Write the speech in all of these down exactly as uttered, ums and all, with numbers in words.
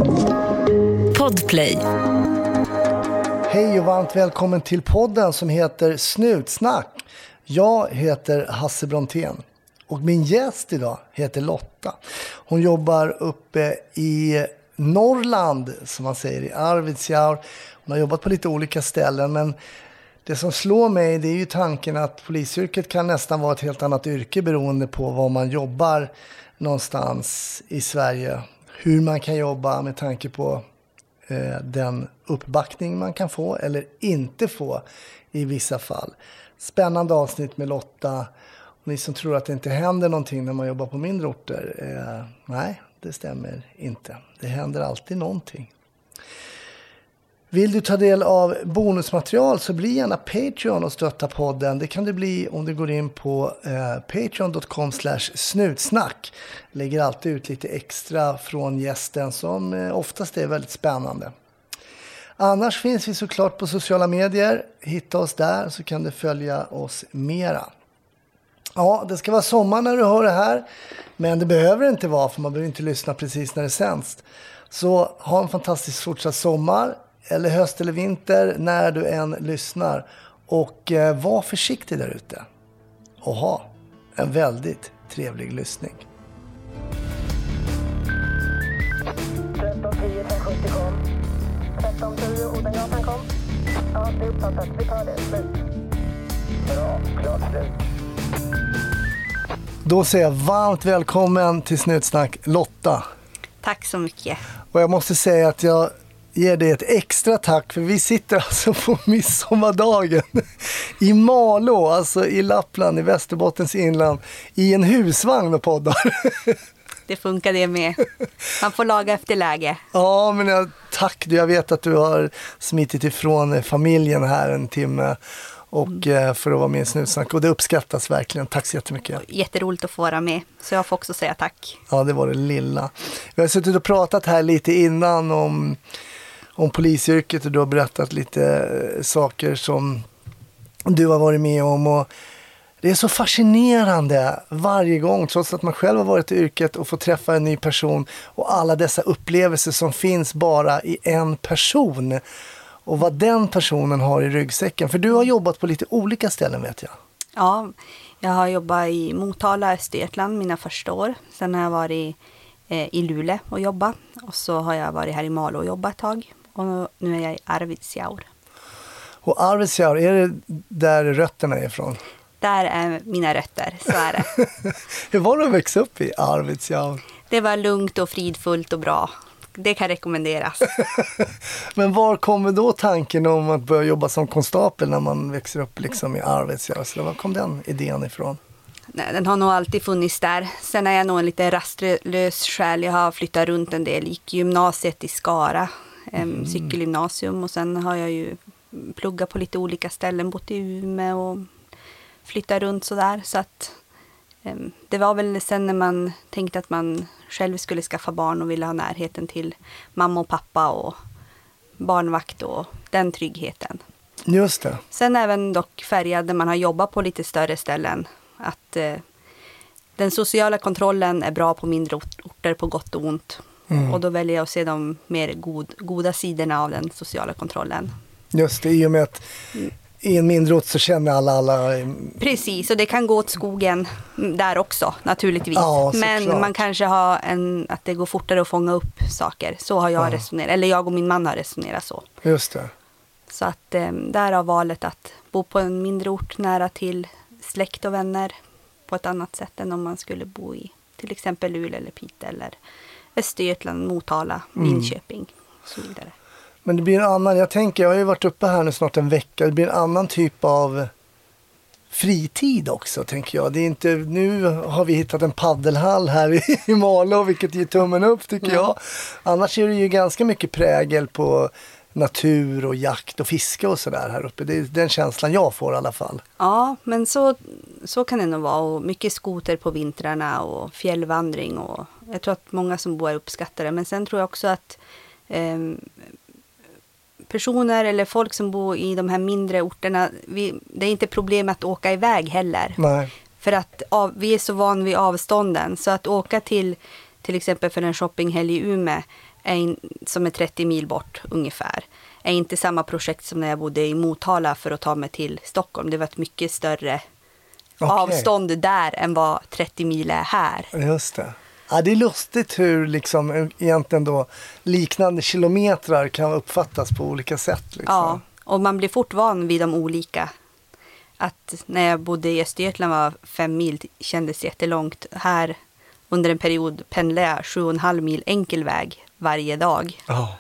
Podplay. Hej och varmt välkommen till podden som heter Snutsnack. Jag heter Hasse Brontén och min gäst idag heter Lotta. Hon jobbar uppe i Norrland, som man säger, i Arvidsjaur. Hon har jobbat på lite olika ställen, men det som slår mig, det är ju tanken att polisyrket kan nästan vara ett helt annat yrke beroende på var man jobbar någonstans i Sverige. Hur man kan jobba med tanke på eh, den uppbackning man kan få eller inte få i vissa fall. Spännande avsnitt med Lotta. Och ni som tror att det inte händer någonting när man jobbar på mindre orter. Eh, nej, det stämmer inte. Det händer alltid någonting. Vill du ta del av bonusmaterial så bli gärna Patreon och stötta podden. Det kan det bli om du går in på eh, patreon dot com slash snutsnack. Lägger alltid ut lite extra från gästen som eh, oftast är väldigt spännande. Annars finns vi såklart på sociala medier. Hitta oss där så kan du följa oss mera. Ja, det ska vara sommar när du hör det här. Men det behöver inte vara, för man behöver inte lyssna precis när det sänds. Så ha en fantastisk fortsatt sommar. Eller höst eller vinter, när du än lyssnar. Och eh, var försiktig där ute. Och ha en väldigt trevlig lyssning. tretton tio femhundrasjuttio kom. tretton tio Odengatan kom. Ja, det är uppfattat. Vi tar det. Slut. Bra. Klart slut. Då säger jag varmt välkommen till Snutsnack, Lotta. Tack så mycket. Och jag måste säga att jag ger dig ett extra tack, för vi sitter alltså på midsommardagen i Malå, alltså i Lappland, i Västerbottens inland, i en husvagn och poddar. Det funkar det med. Man får laga efter läge. Ja, men jag, tack. Jag vet att du har smitit ifrån familjen här en timme och mm. för att vara med i Snutsnack. Och det uppskattas verkligen. Tack så jättemycket. Jätteroligt att få vara med. Så jag får också säga tack. Ja, det var det lilla. Vi har suttit och pratat här lite innan om, om polisyrket, och du har berättat lite saker som du har varit med om. Och det är så fascinerande varje gång, trots att man själv har varit i yrket och får träffa en ny person och alla dessa upplevelser som finns bara i en person. Och vad den personen har i ryggsäcken. För du har jobbat på lite olika ställen, vet jag. Ja, jag har jobbat i Motala, Östergötland mina första år. Sen har jag varit eh, i Luleå och jobbat. Och så har jag varit här i Malå och jobbat ett tag. Och nu är jag i Arvidsjaur. Och Arvidsjaur, är det där rötterna är ifrån? Där är mina rötter, så är det. Hur var det att växa upp i Arvidsjaur? Det var lugnt och fridfullt och bra. Det kan rekommenderas. Men var kommer då tanken om att börja jobba som konstapel när man växer upp liksom i Arvidsjaur? Så var kom den idén ifrån? Nej, den har nog alltid funnits där. Sen är jag nog en lite rastlös själ. Jag har flyttat runt en del. Gick gymnasiet i Skara, mm. cykelgymnasium. Och sen har jag ju pluggat på lite olika ställen. Bott i Umeå och flyttat runt sådär. Så att um, det var väl sen när man tänkte att man själv skulle skaffa barn och ville ha närheten till mamma och pappa och barnvakt och den tryggheten. Just det. Sen även dock färgad när man har jobbat på lite större ställen. Att eh, den sociala kontrollen är bra på mindre orter på gott och ont. Mm. Och då väljer jag att se de mer god, goda sidorna av den sociala kontrollen. Just det, i och med att mm. i en mindre ort så känner alla alla... Precis, och det kan gå åt skogen där också, naturligtvis. Ja, men klart. Man kanske har en, att det går fortare att fånga upp saker. Så har jag ja. resonerat, eller jag och min man har resonerat så. Just det. Så att eh, där har valet att bo på en mindre ort nära till släkt och vänner på ett annat sätt än om man skulle bo i till exempel Luleå eller Piteå eller Östergötland, Motala, Linköping mm. och så vidare. Men det blir en annan, jag tänker, jag har ju varit uppe här nu snart en vecka, det blir en annan typ av fritid också, tänker jag. Det är inte, nu har vi hittat en paddelhall här i, i Malå, vilket ger tummen upp, tycker mm. jag. Annars är det ju ganska mycket prägel på natur och jakt och fiske och sådär här uppe. Det är den känslan jag får i alla fall. Ja, men så, så kan det nog vara. Och mycket skoter på vintrarna och fjällvandring. Och jag tror att många som bor här uppskattar det. Men sen tror jag också att eh, personer eller folk som bor i de här mindre orterna, vi, det är inte problem att åka iväg heller. Nej. För att av, vi är så van vid avstånden. Så att åka till till exempel för en shoppinghelg i Umeå är in, som är trettio mil bort ungefär, är inte samma projekt som när jag bodde i Motala för att ta mig till Stockholm. Det var ett mycket större okay. avstånd där än vad trettio mil är här. Just det. Ja, det är lustigt hur liksom egentligen då liknande kilometrar kan uppfattas på olika sätt. Liksom. Ja, och man blir fort van vid de olika. Att när jag bodde i Östergötland var fem mil kändes jättelångt. Här under en period pendlade jag sju och en halv mil enkel väg varje dag. Ja,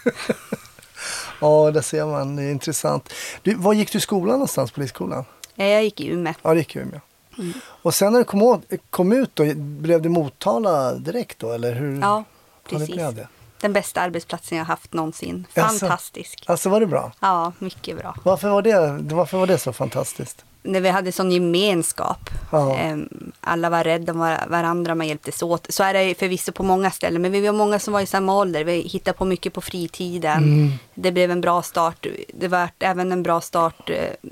ja, det ser man. Det är intressant. Du, var gick du i skolan någonstans, polisskolan? Jag gick i Umeå. Ja, det gick i Umeå. Mm. Och sen när du kom, åt, kom ut då, blev det Motala direkt då? Eller hur? Ja, precis. Ja, det blev det. Den bästa arbetsplatsen jag haft någonsin. Fantastisk. Alltså, alltså var det bra? Ja, mycket bra. Varför var det, varför var det så fantastiskt? När vi hade sån gemenskap. Ja. Alla var rädda om varandra, man hjälptes åt. Så är det förvisso på många ställen. Men vi var många som var i samma ålder. Vi hittade på mycket på fritiden. Mm. Det blev en bra start. Det var även en bra start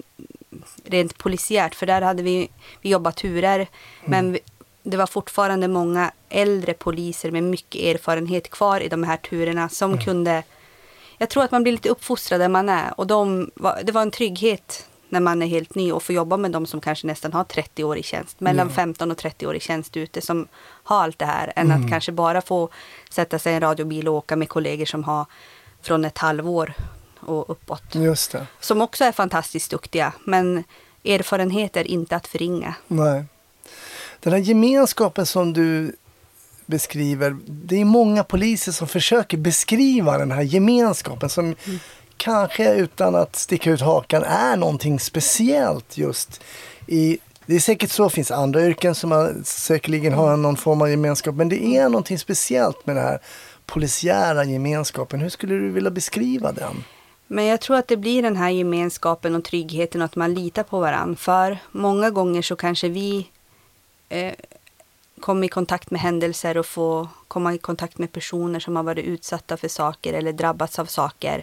rent polisiärt. För där hade vi, vi jobbat turer. Mm. Men vi, det var fortfarande många äldre poliser med mycket erfarenhet kvar i de här turerna. Som mm. kunde... Jag tror att man blir lite uppfostrad där man är. Och de var, det var en trygghet när man är helt ny och får jobba med dem som kanske nästan har trettio år i tjänst. Mellan ja. femton och trettio år i tjänst ute som har allt det här. Än mm. att kanske bara få sätta sig i en radiobil och åka med kollegor som har från ett halvår och uppåt. Just det. Som också är fantastiskt duktiga. Men erfarenhet är inte att förringa. Nej. Den här gemenskapen som du beskriver, det är många poliser som försöker beskriva den här gemenskapen som mm. kanske utan att sticka ut hakan är någonting speciellt just i, det är säkert så, finns andra yrken som man säkerligen har någon form av gemenskap, men det är någonting speciellt med den här polisiära gemenskapen. Hur skulle du vilja beskriva den? Men jag tror att det blir den här gemenskapen och tryggheten och att man litar på varandra. För många gånger så kanske vi eh, kommer i kontakt med händelser och får komma i kontakt med personer som har varit utsatta för saker eller drabbats av saker.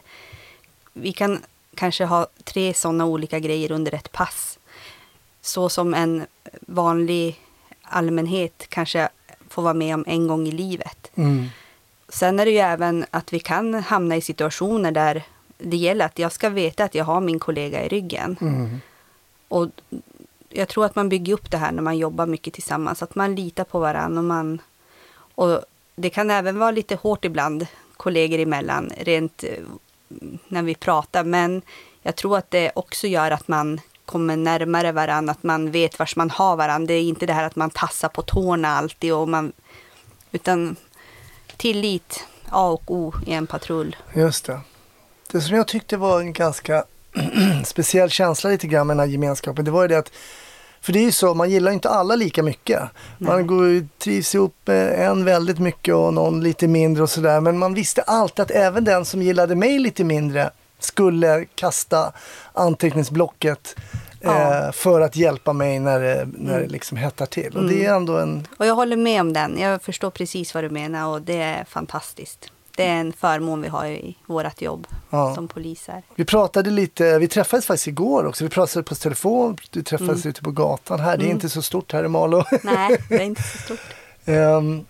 Vi kan kanske ha tre sådana olika grejer under ett pass. Så som en vanlig allmänhet kanske får vara med om en gång i livet. Mm. Sen är det ju även att vi kan hamna i situationer där det gäller att jag ska veta att jag har min kollega i ryggen. Mm. Och jag tror att man bygger upp det här när man jobbar mycket tillsammans. Att man litar på varandra. Och, man, och det kan även vara lite hårt ibland kollegor emellan rent när vi pratar. Men jag tror att det också gör att man kommer närmare varandra. Att man vet vars man har varandra. Det är inte det här att man tassar på tårna alltid. Och man, utan tillit, A och O i en patrull. Just det. Det som jag tyckte var en ganska speciell känsla lite grann med den här gemenskapen, det var ju det att, för det är ju så, man gillar inte alla lika mycket. Nej. Man går, trivs ihop en väldigt mycket och någon lite mindre och sådär, men man visste alltid att även den som gillade mig lite mindre skulle kasta anteckningsblocket ja. eh, för att hjälpa mig när det, när det liksom hettar till. Och, mm. det är ändå en... och jag håller med om den, jag förstår precis vad du menar och det är fantastiskt. Det är en förmån vi har i vårt jobb ja. som poliser. Vi pratade lite, vi träffades faktiskt igår också. Vi pratade på telefon, du träffades mm. ute på gatan här. Det är mm. inte så stort här i Malå. Nej, det är inte så stort. um,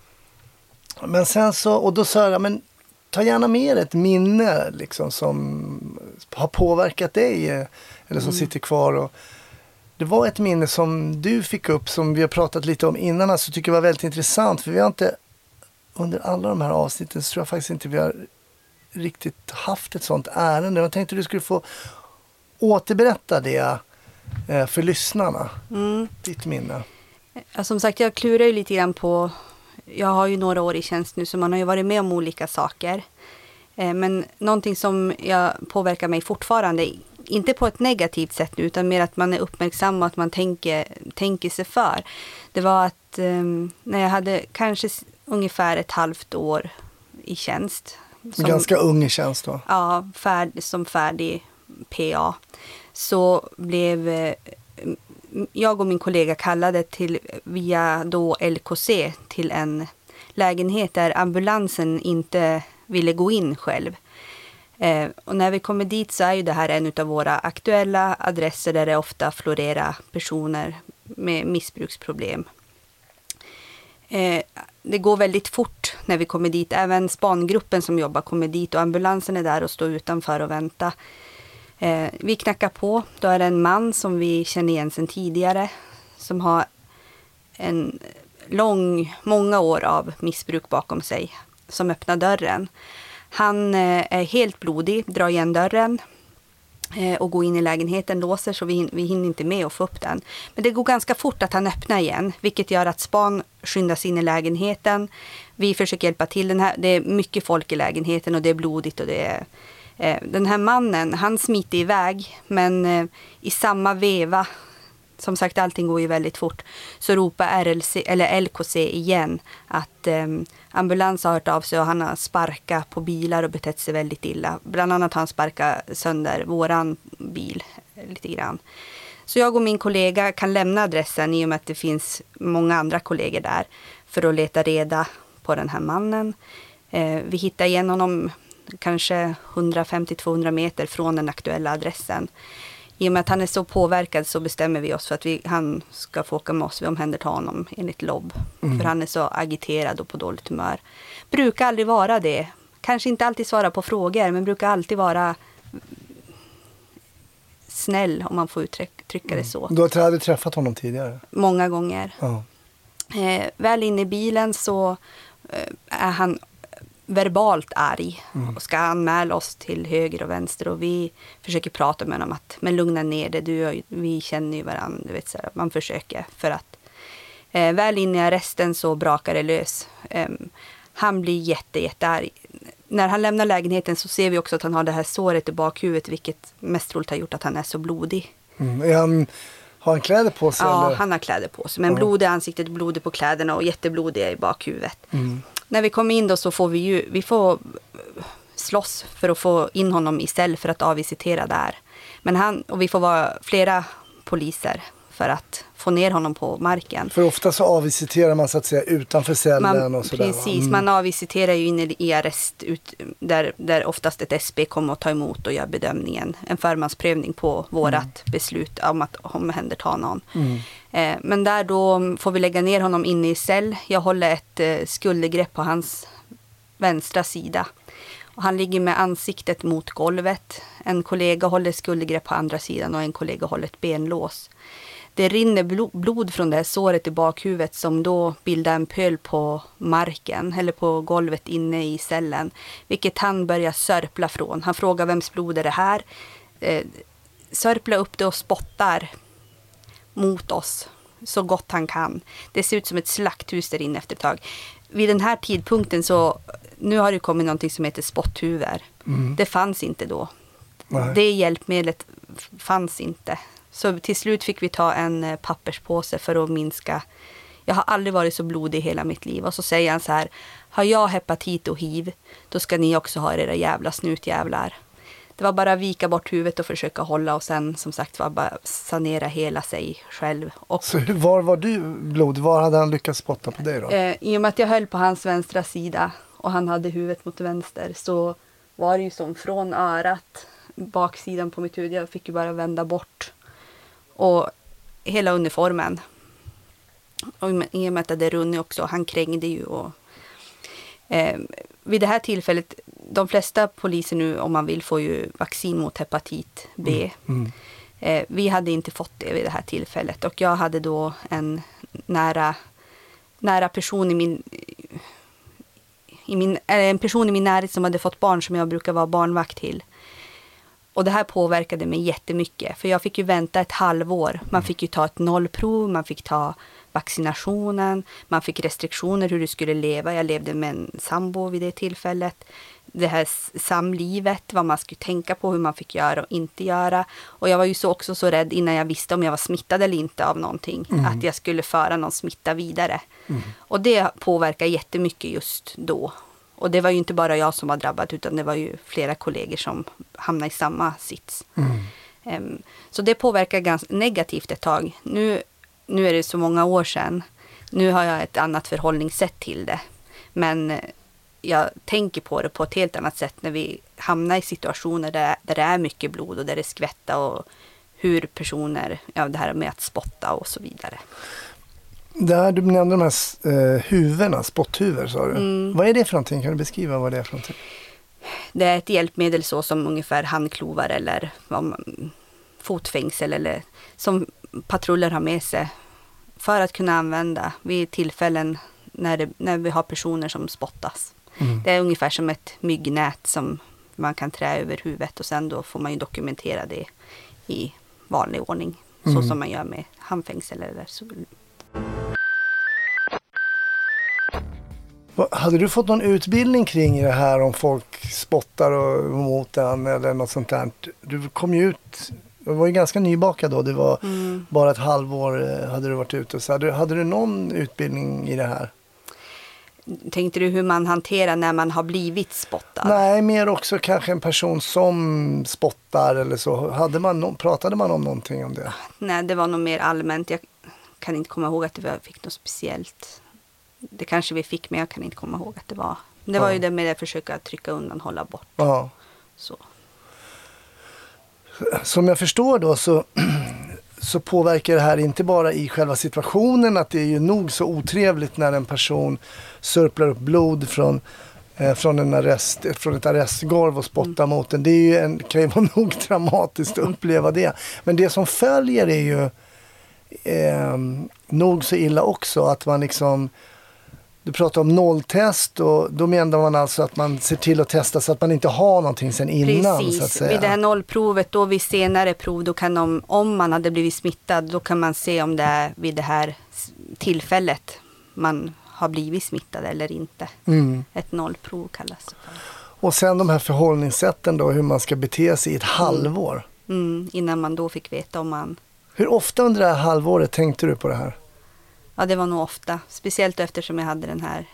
men sen så, och då sa jag, men ta gärna med ett minne liksom, som har påverkat dig eller som mm. sitter kvar. Och det var ett minne som du fick upp som vi har pratat lite om innan, så alltså, tycker jag var väldigt intressant. För vi har inte under alla de här avsnitten så tror jag faktiskt inte vi har riktigt haft ett sånt ärende. Jag tänkte du skulle få återberätta det eh, för lyssnarna. Mm. Ditt minne. Ja, som sagt, jag klurar ju lite grann på... Jag har ju några år i tjänst nu så man har ju varit med om olika saker. Eh, men någonting som jag påverkar mig fortfarande, inte på ett negativt sätt nu, utan mer att man är uppmärksam och att man tänker, tänker sig för. Det var att eh, när jag hade kanske ungefär ett halvt år i tjänst. Som, ganska ung i tjänst då? Ja, färd, som färdig P A. Så blev eh, jag och min kollega kallade till via då L K C till en lägenhet där ambulansen inte ville gå in själv. Eh, och när vi kommer dit så är ju det här en av våra aktuella adresser där det ofta florerar personer med missbruksproblem. Eh, det går väldigt fort när vi kommer dit. Även spangruppen som jobbar kommer dit och ambulansen är där och står utanför och väntar. Eh, vi knackar på. Då är det en man som vi känner igen sedan tidigare. Som har en lång, många år av missbruk bakom sig. Som öppnar dörren. Han eh, är helt blodig, drar igen dörren. Eh, och går in i lägenheten, låser så vi, hin- vi hinner inte med att få upp den. Men det går ganska fort att han öppnar igen. Vilket gör att span skyndas in i lägenheten. Vi försöker hjälpa till. Den här, det är mycket folk i lägenheten och det är blodigt och det är... Den här mannen, han smiter iväg, men eh, i samma veva, som sagt allting går ju väldigt fort, så ropar R L C, eller L K C igen att eh, ambulans har hört av sig och han har sparkat på bilar och betett sig väldigt illa. Bland annat har han sparkat sönder våran bil lite grann. Så jag och min kollega kan lämna adressen i och med att det finns många andra kollegor där för att leta reda på den här mannen. Eh, vi hittar igen honom kanske hundrafemtio till tvåhundra meter från den aktuella adressen. I och med att han är så påverkad så bestämmer vi oss för att vi, han ska få åka med oss. Vi omhändertar honom enligt L O B. Mm. För han är så agiterad och på dåligt humör. Brukar aldrig vara det. Kanske inte alltid svara på frågor, men brukar alltid vara snäll om man får uttrycka det så. Du har aldrig träffat honom tidigare? Många gånger. Ja. Eh, väl inne i bilen så eh, är han verbalt arg mm. och ska anmäla oss till höger och vänster och vi försöker prata med honom att men lugna ner det, du och, vi känner ju varandra, du vet, så här, man försöker för att eh, väl inne i arresten så brakar det lös. Eh, han blir jätte, jätte arg. När han lämnar lägenheten så ser vi också att han har det här såret i bakhuvudet, vilket mest troligt har gjort att han är så blodig. Mm. Är han, har han kläder på sig? Ja, eller? han har kläder på sig, men ja. Blod i ansiktet, blod på kläderna och jätteblodiga i bakhuvudet. Mm. När vi kommer in då så får vi ju, vi får slåss för att få in honom i cell för att avvisitera där. Men han, och vi får vara flera poliser för att få ner honom på marken. För ofta så avvisiterar man så att säga utanför cellen man, och sådär. Precis, mm. man avvisiterar ju inne i arrest ut, där, där oftast ett S B kommer att ta emot och göra bedömningen. En förmansprövning på vårat mm. beslut om att omhänderta någon. Mm. Eh, men där då får vi lägga ner honom inne i cell. Jag håller ett eh, skuldergrepp på hans vänstra sida. Och han ligger med ansiktet mot golvet. En kollega håller skuldergrepp på andra sidan och en kollega håller ett benlås. Det rinner blod från det här såret i bakhuvudet som då bildar en pöl på marken eller på golvet inne i cellen. Vilket han börjar sörpla från. Han frågar vems blod är det här? Eh, sörpla upp det och spottar mot oss så gott han kan. Det ser ut som ett slakthus där inne efter ett tag. Vid den här tidpunkten så, nu har det kommit någonting som heter spotthuvud. Mm. Det fanns inte då. Nej. Det hjälpmedlet fanns inte. Så till slut fick vi ta en papperspåse för att minska. Jag har aldrig varit så blodig i hela mitt liv. Och så säger han så här, har jag hepatit och hiv, då ska ni också ha era jävla snutjävlar. Det var bara att vika bort huvudet och försöka hålla och sen som sagt var bara sanera hela sig själv. Och, så var var du blod? Var hade han lyckats spotta på dig då? Eh, I och med att jag höll på hans vänstra sida och han hade huvudet mot vänster så var det ju som från örat, baksidan på mitt huvud. Jag fick ju bara vända bort. Och hela uniformen. Och i och med att det runnit också, han krängde ju. Och, eh, vid det här tillfället, de flesta poliser nu om man vill får ju vaccin mot hepatit B. Mm. Mm. Eh, vi hade inte fått det vid det här tillfället. Och jag hade då en nära, nära person i min... I min eller en person i min närhet som hade fått barn som jag brukar vara barnvakt till. Och det här påverkade mig jättemycket. För jag fick ju vänta ett halvår. Man fick ju ta ett nollprov. Man fick ta vaccinationen. Man fick restriktioner hur du skulle leva. Jag levde med en sambo vid det tillfället. Det här samlivet. Vad man skulle tänka på. Hur man fick göra och inte göra. Och jag var ju så också så rädd innan jag visste om jag var smittad eller inte av någonting. Mm. Att jag skulle föra någon smitta vidare. Mm. Och det påverkar jättemycket just då. Och det var ju inte bara jag som var drabbad utan det var ju flera kollegor som hamnade i samma sits. Mm. Um, så det påverkar ganska negativt ett tag. Nu, nu är det så många år sedan. Nu har jag ett annat förhållningssätt till det. Men jag tänker på det på ett helt annat sätt när vi hamnar i situationer där, där det är mycket blod och där det skvättar och hur personer, ja det här med att spotta och så vidare. Där du nämnde de här eh, huvudena, spotthuvor sa du. Mm. Vad är det för någonting? Kan du beskriva vad det är för någonting? Det är ett hjälpmedel så som ungefär handklovar eller vad man, fotfängsel eller som patruller har med sig för att kunna använda vid tillfällen när, det, när vi har personer som spottas. Mm. Det är ungefär som ett myggnät som man kan trä över huvudet och sen då får man ju dokumentera det i vanlig ordning. Mm. Så som man gör med handfängsel eller så. Hade du fått någon utbildning kring det här om folk spottar och mot den eller något sånt där? Du kom ju ut, du var ju ganska nybakad då, det var Mm. bara ett halvår hade du varit ute. Så hade, hade du någon utbildning i det här? Tänkte du hur man hanterar när man har blivit spottad? Nej, mer också kanske en person som spottar eller så. Hade man no- pratade man om någonting om det? Nej, det var nog mer allmänt. Jag kan inte komma ihåg att vi fick något speciellt. Det kanske vi fick, men jag kan inte komma ihåg att det var. Det var Ja. ju det med att försöka trycka undan, hålla bort. Ja. Så. Som jag förstår då så, så påverkar det här inte bara i själva situationen, att det är ju nog så otrevligt när en person sörplar upp blod från, eh, från, en arrest, från ett arrestgolv och spottar mm. mot den. Det är ju en, kan ju vara nog dramatiskt att uppleva det. Men det som följer är ju eh, nog så illa också, att man liksom. Du pratar om nolltest och då menar man alltså att man ser till att testa så att man inte har någonting sen innan. Precis. Så att säga. Vid det här nollprovet, då vid senare prov, då kan de, om man hade blivit smittad, då kan man se om det är vid det här tillfället man har blivit smittad eller inte. Mm. Ett nollprov kallas det för. Och sen de här förhållningssätten då, hur man ska bete sig i ett Mm. halvår. Mm, innan man då fick veta om man. Hur ofta under det här halvåret tänkte du på det här? Ja, det var nog ofta. Speciellt eftersom jag hade den här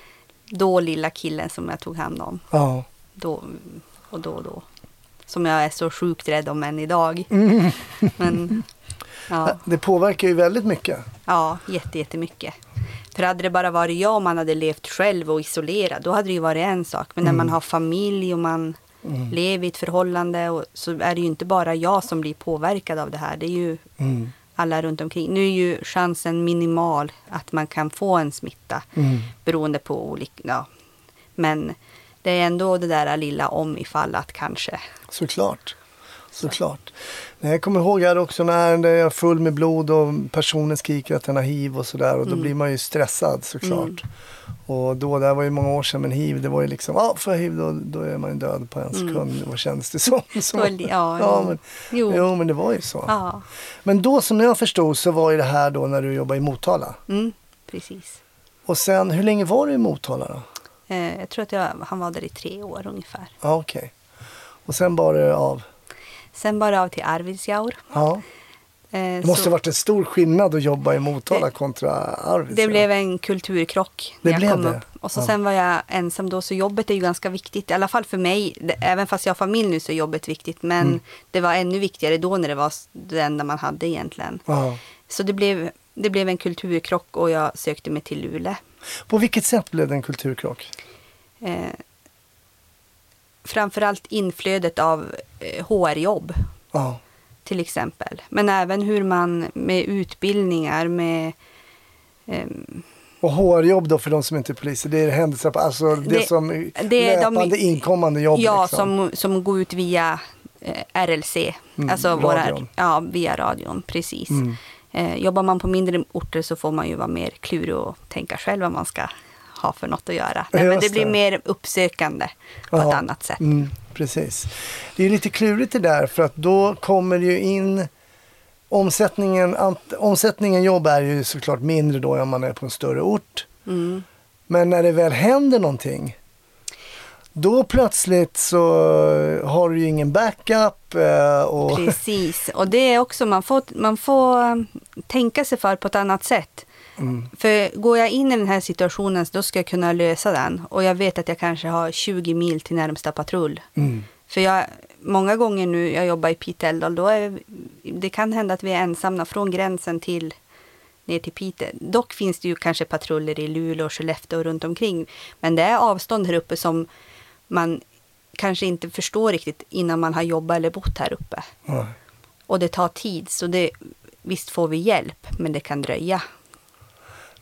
då lilla killen som jag tog hand om. Ja. Då och då och då. Som jag är så sjukt rädd om än idag. Mm. Men ja, Det påverkar ju väldigt mycket. ja jätte, jättemycket. För hade det bara varit jag och man hade levt själv och isolerad, då hade det ju varit en sak. Men när Mm. man har familj och man Mm. lever i ett förhållande, och, så är det ju inte bara jag som blir påverkad av det här. Det är ju Mm. alla runt omkring. Nu är ju chansen minimal att man kan få en smitta Mm. beroende på olika. Ja. Men det är ändå det där lilla om ifall att kanske. Såklart. Såklart. Nej, jag kommer ihåg här också när jag är full med blod och personen skriker att den har hiv och sådär. Och då Mm. blir man ju stressad såklart. Mm. Och då, det här var ju många år sedan, men hiv, det var ju liksom, ja, för hiv då, då är man ju död på en sekund. Mm. Vad känns det som? som Då är det- ja, ja, jo. men, Jo. jo, men det var ju så. Ja, Men då som jag förstod så var ju det här då när du jobbade i Motala. mm, precis. Och sen, hur länge var du i Motala då? Eh, jag tror att jag, han var där i tre år ungefär. Ja, okej. Och sen bar det av. Sen bara av till Arvidsjaur. Ja. Eh, Det måste så ha varit en stor skillnad att jobba i Motala Det- kontra Arvidsjaur. det blev en kulturkrock Det när jag blev kom det? upp. Och så Ja. sen var jag ensam då, så jobbet är ju ganska viktigt. I alla fall för mig, det, även fast jag har familj nu så är jobbet viktigt. Men Mm. det var ännu viktigare då när det var det enda man hade egentligen. Ja. Så det blev, det blev en kulturkrock och jag sökte mig till Luleå. På vilket sätt blev det en kulturkrock? Eh, framförallt inflödet av eh, H R-jobb Ja. till exempel. Men även hur man med utbildningar, med ehm, Och H R-jobb då för de som inte är poliser, det är händelser på, alltså det, Det- som det är de- löpande inkommande jobb ja, liksom. som, som går ut via eh, R L C, Mm, alltså våra, radion. ja, via radion, precis. Mm. Eh, jobbar man på mindre orter så får man ju vara mer klurig och tänka själv vad man ska ha för något att göra. Nej, men Just det blir det. mer uppsökande på Ja. ett annat sätt. Mm, precis. Det är lite klurigt det där, för att då kommer det ju in omsättningen, ant, omsättningen jobb är ju såklart mindre då om man är på en större ort. Mm. Men när det väl händer någonting, då plötsligt så har du ju ingen backup. eh, Och, Precis, och det är också, man får, man får um, tänka sig för på ett annat sätt. mm, För går jag in i den här situationen så då ska jag kunna lösa den. Och jag vet att jag kanske har tjugo mil till närmsta patrull. mm, För jag, många gånger nu, jag jobbar i Pite Älvdal, då är det kan hända att vi är ensamma från gränsen till ner till Pite. Dock finns det ju kanske patruller i Luleå, Skellefteå och runt omkring. Men det är avstånd här uppe som man kanske inte förstår riktigt innan man har jobbat eller bott här uppe. nej. Och det tar tid, så det, visst får vi hjälp, men det kan dröja.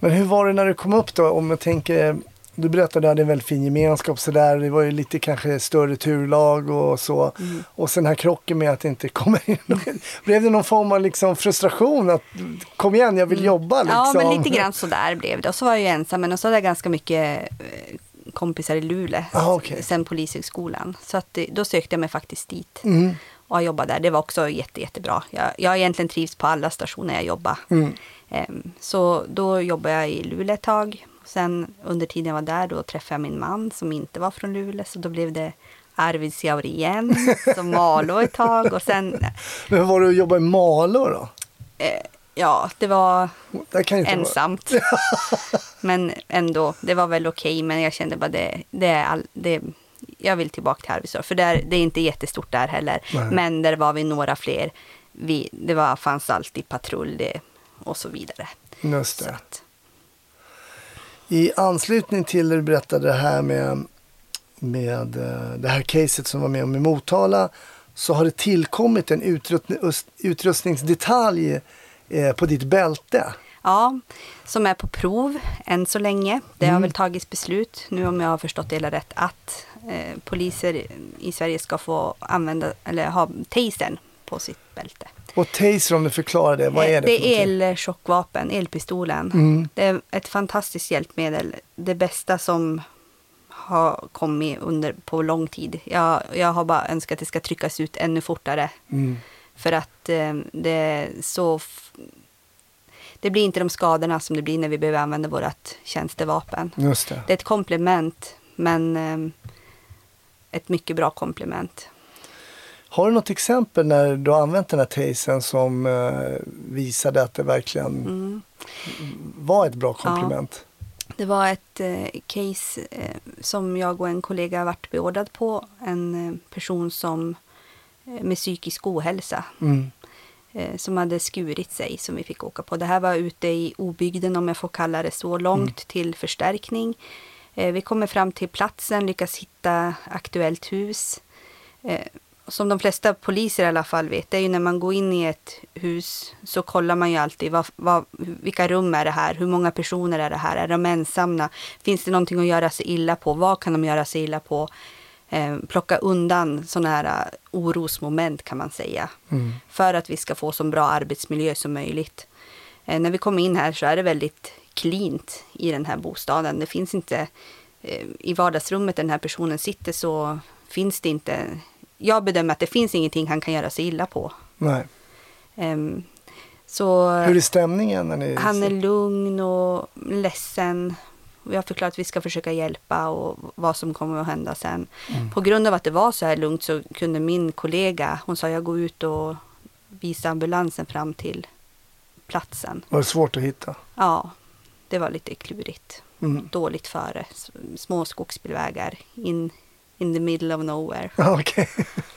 Men hur var det när du kom upp då? Om jag tänker, du berättade att du hade en väldigt fin gemenskap så där. Det var ju lite kanske större turlag och så. Mm. Och sen den här krocken med att det inte kommer in. Blev det någon form av liksom frustration att kom igen, jag vill mm. jobba liksom? Ja, men lite grann så där blev det. Och så var jag ju ensam, men så hade jag ganska mycket kompisar i Luleå. Ah, okay. Sen polishögskolan. Så att, då sökte jag mig faktiskt dit. Mm. Och jag jobbade där. Det var också jätte, jättebra. Jag, jag egentligen trivs på alla stationer jag jobbar. Mm. Um, så då jobbade jag i Luleå ett tag. Sen under tiden jag var där då träffade jag min man som inte var från Luleå. Så då blev det Arvidsjaur igen. Så Malå ett tag. Och sen, men var du att jobba i Malå då? Eh, ja, det var det kan ensamt. Men ändå, det var väl okej. Okay, men jag kände bara det, det är all, det jag vill tillbaka till Arvidsjaur. För där, det är inte jättestort där heller. Nej. Men där var vi några fler. Vi, det var, fanns alltid patrull det, och så vidare. Just det. Så att, i anslutning till det du berättade det här med, med det här caset som var med om i Motala, så har det tillkommit en utrustning, utrustningsdetalj eh, på ditt bälte. Ja, som är på prov än så länge. Det Mm. har väl tagits beslut nu, om jag har förstått det hela rätt, att eh, poliser i Sverige ska få använda eller ha tasern på sitt bälte. Och taser, om du förklarar det, vad är det? Det är elchockvapen, elpistolen. Mm. Det är ett fantastiskt hjälpmedel. Det bästa som har kommit under på lång tid. Jag, jag har bara önskat att det ska tryckas ut ännu fortare. Mm. För att eh, det är så... F- det blir inte de skadorna som det blir när vi behöver använda vårt tjänstevapen. Just det. Det är ett komplement, men eh, ett mycket bra komplement. Har du något exempel när du har använt den här tasern som eh, visade att det verkligen Mm. var ett bra komplement? Ja. Det var ett eh, case eh, som jag och en kollega varit beordrad på. En eh, person som eh, med psykisk ohälsa Mm. eh, som hade skurit sig, som vi fick åka på. Det här var ute i obygden, om jag får kalla det så, långt mm. till förstärkning. Eh, vi kommer fram till platsen, lyckas hitta aktuellt hus. Eh, Som de flesta poliser i alla fall vet, det är ju när man går in i ett hus så kollar man ju alltid vad, vad, vilka rum är det här, hur många personer är det här, är de ensamma, finns det någonting att göra sig illa på, vad kan de göra sig illa på, eh, plocka undan sådana här uh, orosmoment kan man säga, Mm. för att vi ska få så bra arbetsmiljö som möjligt. Eh, när vi kommer in här så är det väldigt cleant i den här bostaden, det finns inte, eh, i vardagsrummet den här personen sitter så finns det inte. Jag bedömer att det finns ingenting han kan göra sig illa på. Nej. Um, så Hur är stämningen? När ni... Han är lugn och ledsen. Vi har förklarat att vi ska försöka hjälpa och vad som kommer att hända sen. Mm. På grund av att det var så här lugnt så kunde min kollega, hon sa jag går ut och visar ambulansen fram till platsen. Var det svårt att hitta? Ja, det var lite klurigt. Mm. Dåligt före. Små skogsbilvägar in in the middle of nowhere. Okay.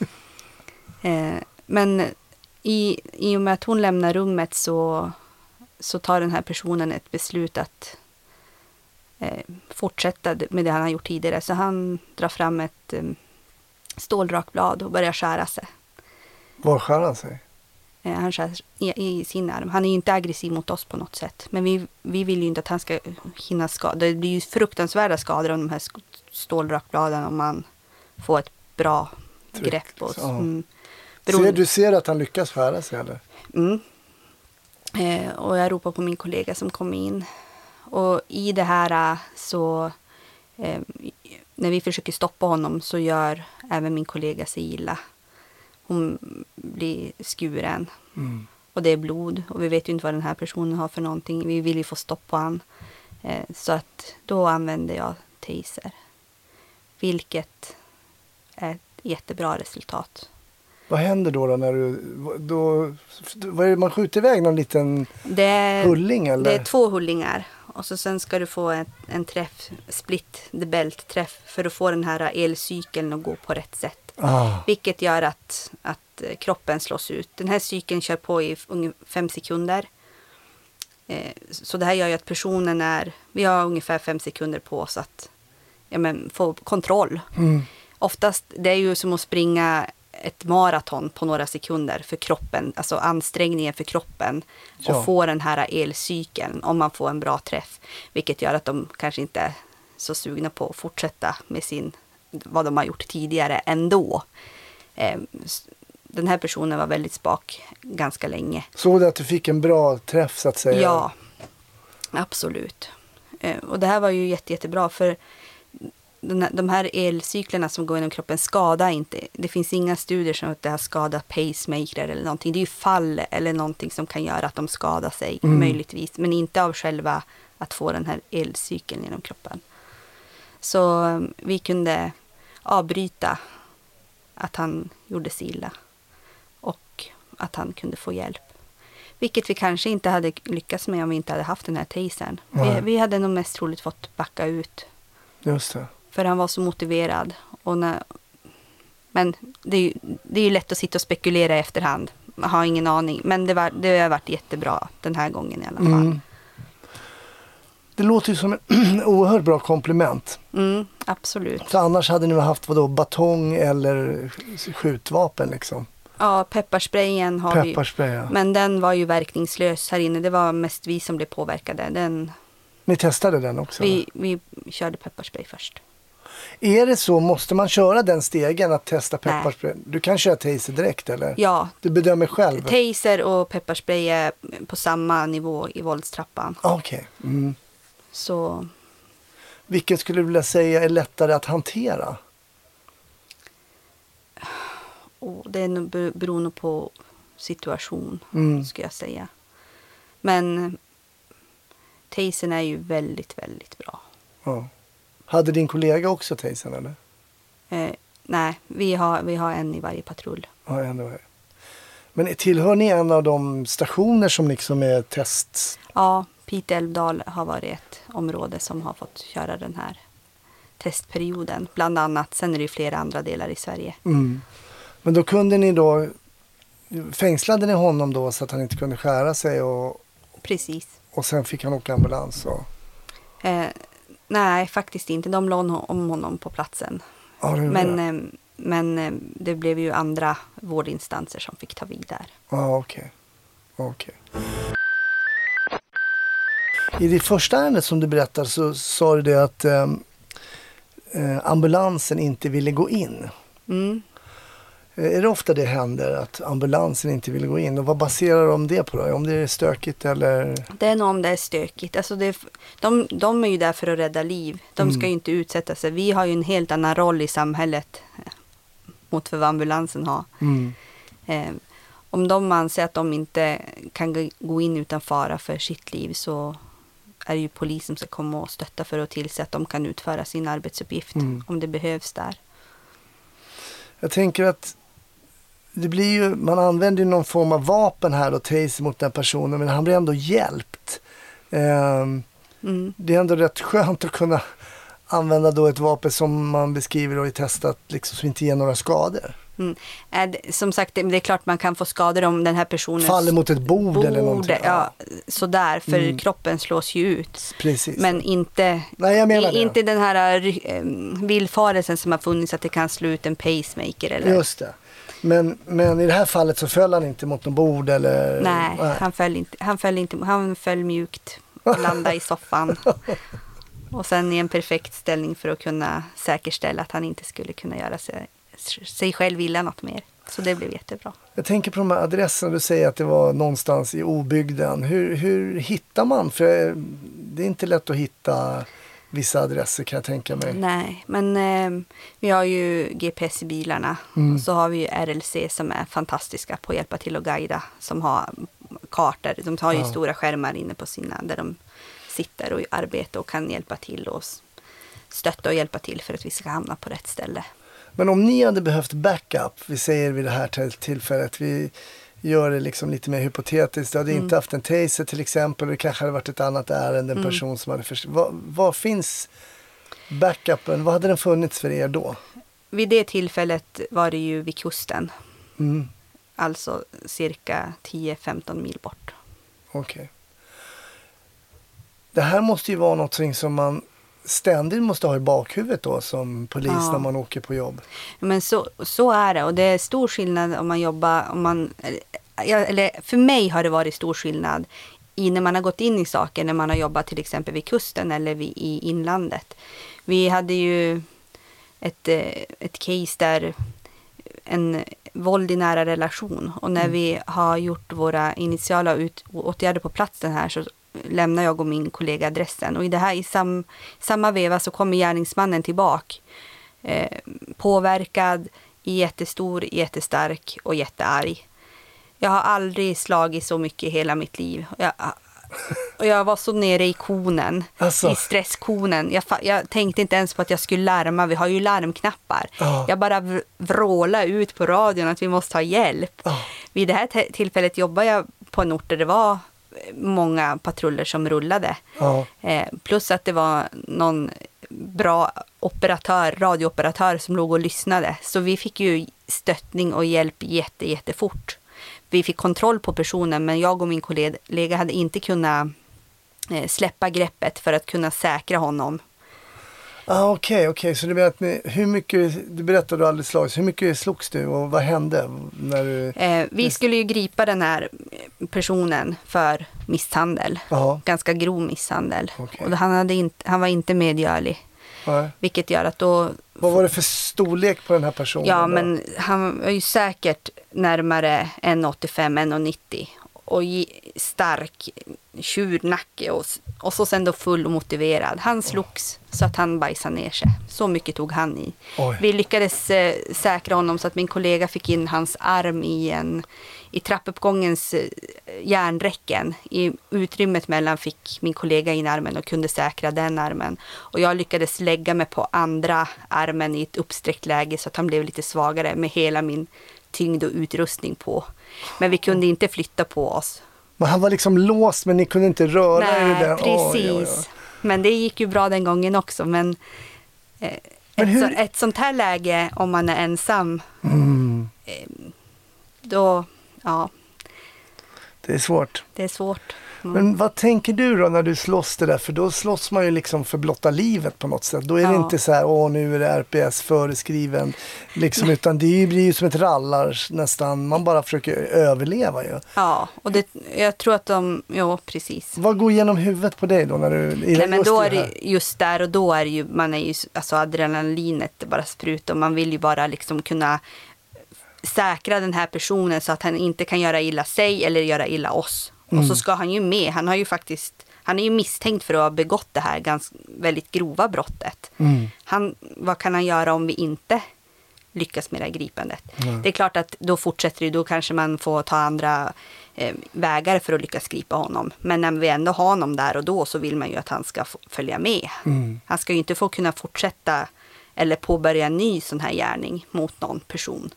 eh, men i, i och med att hon lämnar rummet så, så tar den här personen ett beslut att eh, fortsätta med det han har gjort tidigare. Så han drar fram ett eh, stålrakblad och börjar skära sig. Var skär han sig? Eh, han skär i, i sin arm. Han är ju inte aggressiv mot oss på något sätt. Men vi, vi vill ju inte att han ska hinna skada. Det blir ju fruktansvärda skador av de här stålrakbladen om man får ett bra Tryck, grepp. Och, ja. mm, ser, du ser att han lyckas skära sig eller? Mm. Eh, och jag ropar på min kollega som kom in. Och i det här så eh, när vi försöker stoppa honom så gör även min kollega sig illa. Hon blir skuren. Mm. Och det är blod. Och vi vet ju inte vad den här personen har för någonting. Vi vill ju få stopp på han. Eh, så att då använder jag taser. Vilket är ett jättebra resultat. Vad händer då, då när du... Då, vad är det, man skjuter iväg någon liten det, hulling eller? Det är två hullingar. Och så sen ska du få en, en träff, split the belt träff. För att få den här elcykeln att gå på rätt sätt. Ah. Vilket gör att, att kroppen slås ut. Den här cykeln kör på i ungefär fem sekunder. Eh, så det här gör ju att personen är... Vi har ungefär fem sekunder på oss att ja, men, få kontroll. Mm. Oftast, det är ju som att springa ett maraton på några sekunder för kroppen, alltså ansträngningen för kroppen Ja. och få den här elcykeln om man får en bra träff, vilket gör att de kanske inte är så sugna på att fortsätta med sin, vad de har gjort tidigare ändå. Eh, den här personen var väldigt spak ganska länge. Såg du att du fick en bra träff så att säga? Ja, absolut. Eh, och det här var ju jätte, jättebra för den här, de här elcyklerna som går genom kroppen skadar inte. Det finns inga studier som att det har skadat pacemaker eller någonting. Det är ju fall eller någonting som kan göra att de skadar sig Mm. möjligtvis. Men inte av själva att få den här elcykeln genom kroppen. Så um, vi kunde avbryta att han gjorde sig illa. Och att han kunde få hjälp. Vilket vi kanske inte hade lyckats med om vi inte hade haft den här tasern. Nej. Vi, vi hade nog mest troligt fått backa ut. Just det. För han var så motiverad. Och när, men det är, ju, det är ju lätt att sitta och spekulera i efterhand. Jag har ingen aning. Men det, var, det har varit jättebra den här gången i alla fall. Mm. Det låter ju som en oerhört bra komplement. Mm, absolut. För annars hade ni haft vadå, batong eller skjutvapen liksom? Ja, pepparsprayen har vi. Pepparspray, ja. Men den var ju verkningslös här inne. Det var mest vi som blev påverkade. Den, Ni testade den också? vi, vi körde pepparspray först. Är det så, måste man köra den stegen att testa pepparspray? Du kan köra taser direkt eller? Ja, Du bedömer själv? taser och pepparspray är på samma nivå i våldstrappan. Okej. Okay. Mm. Så Vilket skulle du vilja säga är lättare att hantera? och det är nog be- beror nog på situation, Mm. ska jag säga. Men tasern är ju väldigt, väldigt bra. Ja. Hade din kollega också tasern eller? Eh, nej, vi har, vi har en i varje patrull. Ja, ändå är. Men tillhör ni en av de stationer som liksom är test? Ja, Pite Älvdal har varit ett område som har fått köra den här testperioden. Bland annat, sen är det ju flera andra delar i Sverige. Mm. Men då kunde ni då, fängslade ni honom då så att han inte kunde skära sig och, Precis. och sen fick han åka ambulans? Och... Eh, nej, faktiskt inte. De la om honom på platsen. Ja, det gjorde Men, det. eh, men eh, det blev ju andra vårdinstanser som fick ta vid där. Ja, okej. Okej. I det första ärendet som du berättade så sa du det att eh, eh, ambulansen inte ville gå in. Mm. Eh, Är det ofta det händer att ambulansen inte vill gå in? Och vad baserar de det på då? Om det är stökigt eller? Det är nog om det är stökigt. Alltså det är, de, de är ju där för att rädda liv. De ska Mm. ju inte utsätta sig. Vi har ju en helt annan roll i samhället mot vad ambulansen har. Mm. Eh, om de anser att de inte kan gå- gå in utan fara för sitt liv så är det ju polisen som ska komma och stötta för att tillse att de kan utföra sin arbetsuppgift Mm. om det behövs där. Jag tänker att det blir ju, man använder ju någon form av vapen här och taser mot den personen, men han blir ändå hjälpt. Ehm, Mm. det är ändå rätt skönt att kunna använda då ett vapen som man beskriver och är testat liksom, som inte ger några skador. Mm. Äh, det- som sagt, det, det är klart man kan få skador om den här personen Faller mot ett bord, eller någonting. Ja, sådär, för Mm. kroppen slås ju ut. Precis. Men inte, Nej, jag menar i, det. inte den här äh, villfarelsen som har funnits att det kan slå ut en pacemaker. Eller? Just det. Men, men i det här fallet så föll han inte mot någon bord eller? Nej, Han, föll inte, han, föll inte, han föll mjukt och landade i soffan. Och sen i en perfekt ställning för att kunna säkerställa att han inte skulle kunna göra sig, sig själv illa något mer. Så det blev jättebra. Jag tänker på de här adresserna, du säger att det var någonstans i obygden. Hur, hur hittar man? För det är inte lätt att hitta vissa adresser kan jag tänka mig. Nej, men eh, vi har ju G P S i bilarna. Mm. Och så har vi ju R L C som är fantastiska på att hjälpa till att guida. Som har kartor. De har ju Ja. stora skärmar inne på sina där de sitter och arbetar och kan hjälpa till och s- stötta och hjälpa till för att vi ska hamna på rätt ställe. Men om ni hade behövt backup, vi säger vid det här till- tillfället, vi gör det liksom lite mer hypotetiskt. Du hade Mm. inte haft en taser till exempel, det kanske hade varit ett annat ärende, en Mm. person som hade förstått. Vad, vad finns backupen, vad hade den funnits för er då? Vid det tillfället var det ju vid kusten. Mm. Alltså cirka tio femton mil bort. Okej. Det här måste ju vara något som man ständigt måste ha i bakhuvudet då som polis Ja. när man åker på jobb. Men så, så är det, och det är stor skillnad om man jobbar, om man, eller, eller för mig har det varit stor skillnad i när man har gått in i saker, när man har jobbat till exempel vid kusten eller vid, i inlandet. Vi hade ju ett, ett case där en våld i nära relation, och när mm. vi har gjort våra initiala ut, åtgärder på platsen här, så lämnar jag och min kollega adressen, och i det här i sam, samma veva så kommer gärningsmannen tillbaka eh, påverkad, jättestor, jättestark och jättearg. Jag har aldrig slagit så mycket i hela mitt liv. Jag, och jag var så nere i konen, alltså. i stresskonen. Jag, jag tänkte inte ens på att jag skulle larma. Vi har ju larmknappar. Oh. Jag bara v- vrålade ut på radion att vi måste ha hjälp. Oh. Vid det här t- tillfället jobbade jag på en ort där det var många patruller som rullade. Oh. Eh, plus att det var någon bra operatör, radiooperatör som låg och lyssnade. Så vi fick ju stöttning och hjälp jätte, jättefort. Vi fick kontroll på personen, men jag och min kollega hade inte kunnat eh, släppa greppet för att kunna säkra honom. Ah, okej, okay, okej. Okay. Så du vet, hur mycket, du berättade du aldrig slags, hur mycket slogs du och vad hände? När du... eh, vi skulle ju gripa den här personen för misshandel. Aha. Ganska grov misshandel. Okay. Och han, hade inte, han var inte medgörlig. Nej. Vilket gör att då... Vad var det för storlek på den här personen? Ja, då? Men han var ju säkert närmare en komma åttiofem, en komma nittio. Och stark tjurnacke och, och så sen då full och motiverad. Han slogs så att han bajsade ner sig. Så mycket tog han i. Oj. Vi lyckades eh, säkra honom så att min kollega fick in hans arm i en i trappuppgångens eh, järnräcken. I utrymmet mellan fick min kollega in armen och kunde säkra den armen. Och jag lyckades lägga mig på andra armen i ett uppsträckt läge så att han blev lite svagare med hela min tyngd och utrustning på. Men vi kunde inte flytta på oss. Men han var liksom låst, men ni kunde inte röra Nej, er där. precis. Oh, ja, ja. Men det gick ju bra den gången också. Men, eh, men ett, hur... så, ett sånt här läge, om man är ensam, mm. eh, då, ja. Det är svårt. Det är svårt. Mm. Men vad tänker du då när du slåss det där? För då slåss man ju liksom för blotta livet på något sätt. Då är ja. det inte så här, åh nu är det R P S föreskriven. Liksom, utan det blir ju som ett rallar nästan. Man bara försöker överleva ju. Ja, och det, jag tror att de, ja precis. Vad går genom huvudet på dig då? När du, Nej, men då är det just där och då är det ju, man är ju, alltså adrenalinet bara sprut och man vill ju bara liksom kunna säkra den här personen så att han inte kan göra illa sig eller göra illa oss. Mm. Och så ska han ju med. Han har ju faktiskt, han är ju misstänkt för att ha begått det här ganska väldigt grova brottet. Mm. Han, vad kan han göra om vi inte lyckas med det här gripandet? Mm. Det är klart att då fortsätter det, då kanske man får ta andra eh, vägar för att lyckas gripa honom. Men när vi ändå har honom där och då så vill man ju att han ska f- följa med. Mm. Han ska ju inte få kunna fortsätta eller påbörja en ny sån här gärning mot någon person.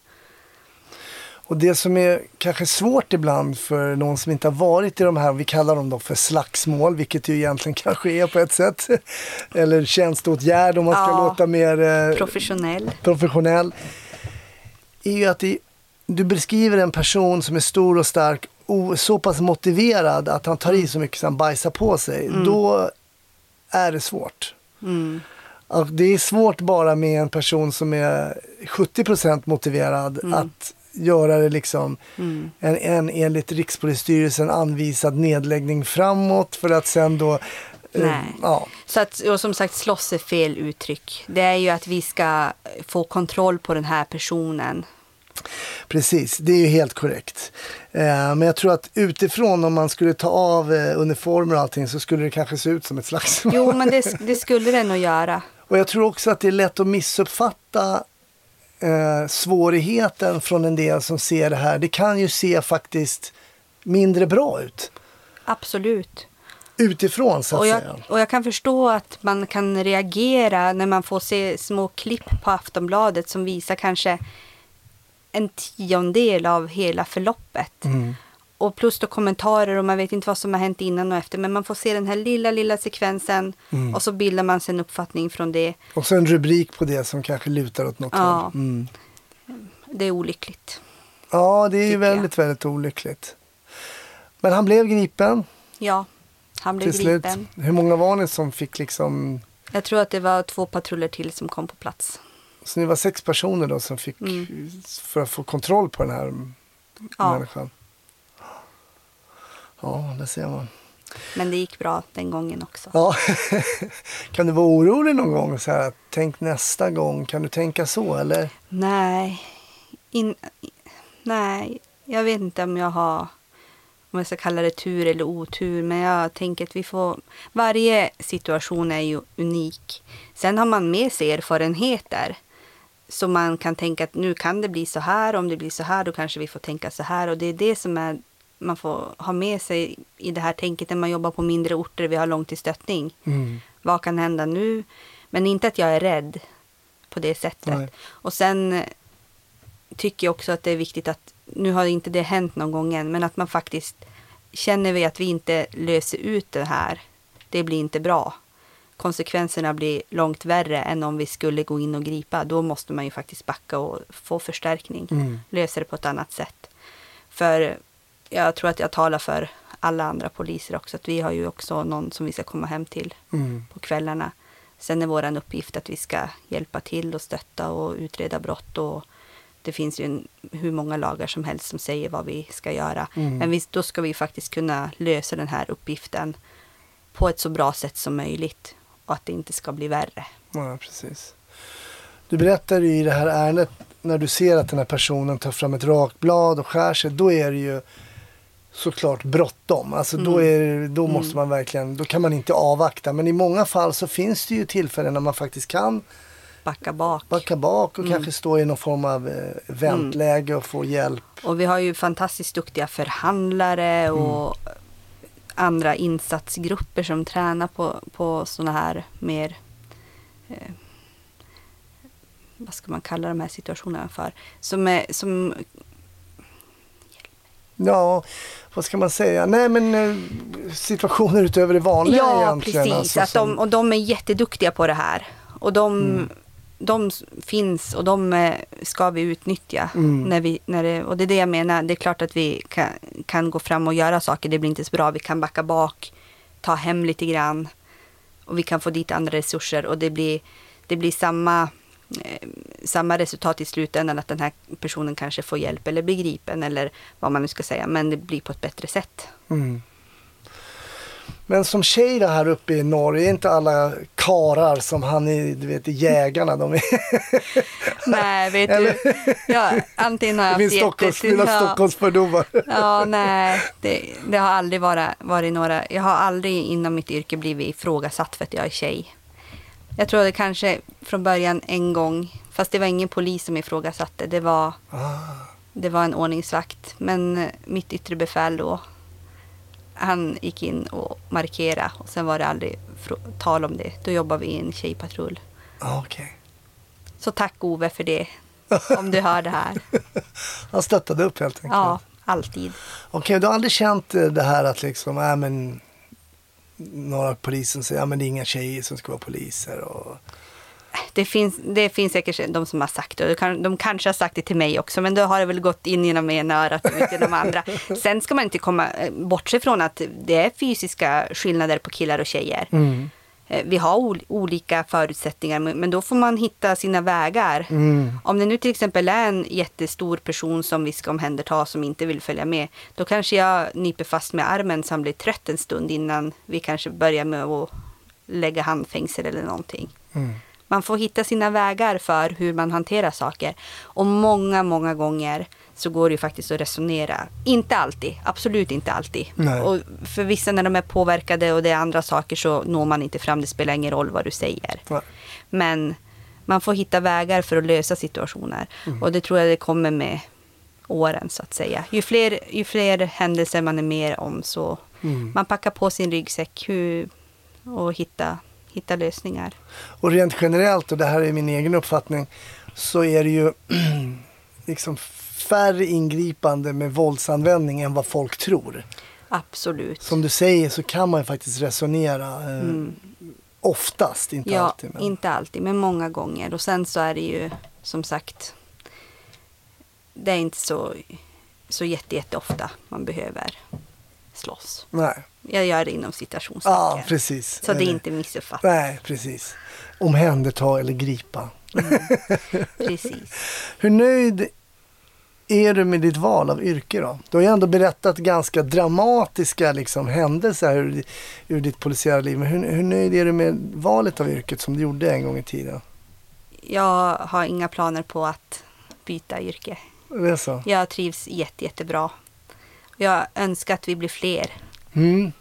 Och det som är kanske svårt ibland för någon som inte har varit i de här, vi kallar dem då för slagsmål, vilket ju egentligen kanske är på ett sätt, eller tjänsteåtgärd om man ska ja, låta mer eh, professionell. professionell, är ju att det, du beskriver en person som är stor och stark och så pass motiverad att han tar i så mycket så han bajsar på sig. Mm. Då är det svårt. Mm. Och det är svårt bara med en person som är sjuttio procent motiverad mm. att göra det liksom mm. en, en enligt Rikspolisstyrelsen anvisad nedläggning framåt för att sen då Nej. Eh, ja. Så att, och som sagt, slåss är fel uttryck. Det är ju att vi ska få kontroll på den här personen. Precis, det är ju helt korrekt. Eh, men jag tror att utifrån, om man skulle ta av eh, uniformer och allting, så skulle det kanske se ut som ett slags... Jo, men det, det skulle det nog göra. Och jag tror också att det är lätt att missuppfatta Eh, svårigheten från en del som ser det här. Det kan ju se faktiskt mindre bra ut. Absolut. Utifrån så att och jag, säga. Och jag kan förstå att man kan reagera när man får se små klipp på Aftonbladet som visar kanske en tiondel av hela förloppet. Mm. Och plus då kommentarer och man vet inte vad som har hänt innan och efter. Men man får se den här lilla, lilla sekvensen mm. och så bildar man sig en uppfattning från det. Och så en rubrik på det som kanske lutar åt något ja. håll. Mm. Det är olyckligt. Ja, det är ju väldigt, jag. väldigt olyckligt. Men han blev gripen. Ja, han blev till gripen. Slut. Hur många var det som fick liksom Jag tror att det var två patruller till som kom på plats. Så ni var sex personer då som fick Mm. för att få kontroll på den här Ja. människan. Ja, det ser man. Men det gick bra den gången också. Ja. Kan du vara orolig någon gång? Så här, tänk nästa gång. Kan du tänka så eller? Nej. In, nej, jag vet inte om jag har, om jag ska kalla det tur eller otur. Men jag tänker att vi får, varje situation är ju unik. Sen har man med sig erfarenheter. Så man kan tänka att nu kan det bli så här. Om det blir så här då kanske vi får tänka så här. Och det är det som är, man får ha med sig i det här tänket när man jobbar på mindre orter. Vi har långtidsstöttning. Mm. Vad kan hända nu? Men inte att jag är rädd på det sättet. Nej. Och sen tycker jag också att det är viktigt att, nu har inte det hänt någon gång än, men att man faktiskt känner vi att vi inte löser ut det här. Det blir inte bra. Konsekvenserna blir långt värre än om vi skulle gå in och gripa. Då måste man ju faktiskt backa och få förstärkning. Mm. Lösa det på ett annat sätt. För jag tror att jag talar för alla andra poliser också. Att vi har ju också någon som vi ska komma hem till Mm. på kvällarna. Sen är vår uppgift att vi ska hjälpa till och stötta och utreda brott. Och det finns ju en, hur många lagar som helst som säger vad vi ska göra. Mm. Men vi, då ska vi faktiskt kunna lösa den här uppgiften på ett så bra sätt som möjligt. Och att det inte ska bli värre. Ja, precis. Du berättade ju i det här ärendet, när du ser att den här personen tar fram ett rakblad och skär sig, då är det ju såklart bråttom. Alltså Mm. då, är, då måste Mm. man verkligen, då kan man inte avvakta. Men i många fall så finns det ju tillfällen när man faktiskt kan Backa bak. backa bak och Mm. kanske stå i någon form av eh, väntläge och få hjälp. Och vi har ju fantastiskt duktiga förhandlare och andra insatsgrupper som tränar på, på sådana här mer, eh, vad ska man kalla de här situationerna för? Som, är, som Ja, vad ska man säga? Nej men eh, situationer utöver det vanliga ja, egentligen. precis. Alltså, att som- de, och de är jätteduktiga på det här. Och de, Mm. de finns och de eh, ska vi utnyttja. Mm. När vi, när det, och det är det jag menar. Det är klart att vi kan, kan gå fram och göra saker. Det blir inte så bra. Vi kan backa bak, ta hem lite grann. Och vi kan få dit andra resurser. Och det blir, det blir samma, eh, samma resultat i slutändan. Att den här personen kanske får hjälp eller blir gripen. Eller vad man nu ska säga. Men det blir på ett bättre sätt. Mm. Men som tjej då här uppe i norr, är inte alla karar som han är, du vet, i jägarna, de är... Nej, vet Eller- du. Ja, antingen har jag Min haft Stockholms, jätte- mina ja. Stockholmsfördomar. Ja, nej. Det, det har aldrig varit, varit några... Jag har aldrig inom mitt yrke blivit ifrågasatt för att jag är tjej. Jag tror det kanske från början en gång, fast det var ingen polis som ifrågasatte. Det var, Ah, det var en ordningsvakt. Men eh, mitt yttre befäl då, han gick in och markerade. Och sen var det aldrig fr- tal om det. Då jobbade vi i en tjejpatrull. ah, okej. Så tack Ove för det. Om du hör det här. Han stöttade upp helt enkelt. Ja, alltid. Okej, du har aldrig känt eh, det här att liksom, äh, men några polisen säger, ja men det är inga tjejer som ska vara poliser och... Det finns, det finns säkert de som har sagt det. De, kan, de kanske har sagt det till mig också. Men då har det väl gått in genom ena örat och ut genom andra. Sen ska man inte komma bort sig från att det är fysiska skillnader på killar och tjejer. Mm. Eh, Vi har ol, olika förutsättningar. Men men då får man hitta sina vägar. Mm. Om det nu till exempel är en jättestor person som vi ska omhänderta som inte vill följa med. Då kanske jag nyper fast med armen så han blir trött en stund innan vi kanske börjar med att lägga handfängsel eller någonting. Mm. Man får hitta sina vägar för hur man hanterar saker. Och många, många gånger så går det ju faktiskt att resonera. Inte alltid, absolut inte alltid. Nej. Och för vissa när de är påverkade och det är andra saker så når man inte fram. Det spelar ingen roll vad du säger. Nej. Men man får hitta vägar för att lösa situationer. Mm. Och det tror jag det kommer med åren så att säga. Ju fler, ju fler händelser man är med om så Mm. man packar på sin ryggsäck hur, och hitta, hitta lösningar. Och rent generellt, och det här är min egen uppfattning, så är det ju liksom färre ingripande med våldsanvändning än vad folk tror. Absolut. Som du säger så kan man ju faktiskt resonera eh, Mm. oftast, inte Ja, alltid. Men... inte alltid, men många gånger. Och sen så är det ju, som sagt, det är inte så, så jätte, jätte ofta man behöver slåss. Nej. Jag gör det inom citationstecken. Ja, precis. Så det är eller, inte missuppfattat. Nej, precis. Omhänderta eller gripa. Mm. Precis. Hur nöjd är du med ditt val av yrke då? Du har ju ändå berättat ganska dramatiska liksom, händelser ur, ur ditt polisiära liv. Men hur, hur nöjd är du med valet av yrket som du gjorde en gång i tiden? Jag har inga planer på att byta yrke. Det är så? Jag trivs jätte, jättebra. Jag önskar att vi blir fler. Mm.